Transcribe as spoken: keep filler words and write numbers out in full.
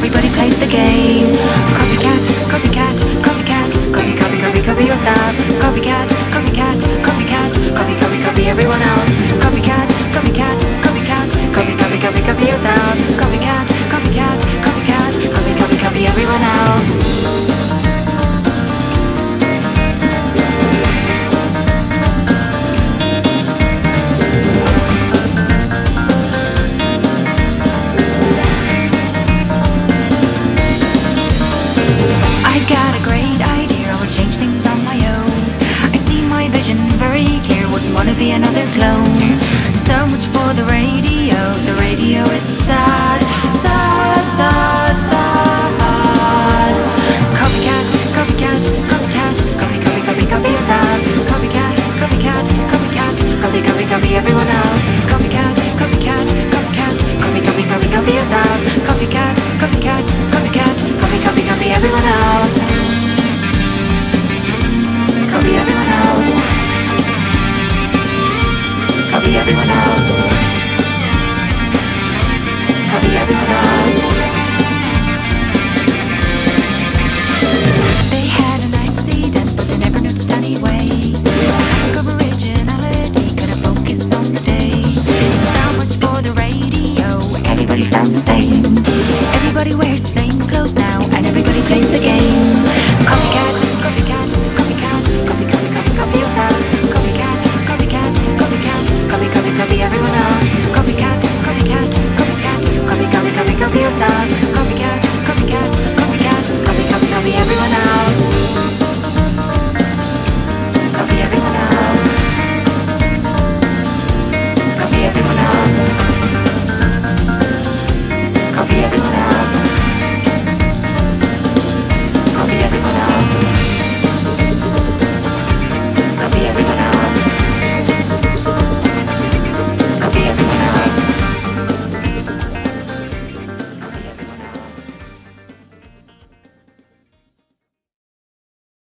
everybody plays the game. Copycat, copycat, copycat, copy, copy, copy, copy yourself. Copycat, copycat, copycat, copy, copy, copy everyone else. Copycat, copycat, copycat, copy, copy, copy, copy yourself. Copycat, copycat, copycat, copy, copy, copy everyone else. Got a great idea, I will change things on my own. I see my vision very clear, wouldn't want to be another clone. So much for the radio, the radio is sad, sad, sad, sad. Copycat, copycat, copycat, copy, copy, copy, copy yourself. Copycat, copycat, copycat, copy, copy, copy everyone else. Copycat, copycat, copycat, copy, copy, copy, copy yourself. Copycat, copycat, copycat, copy, copy, copy everyone else. Copy everyone else. Copy everyone else.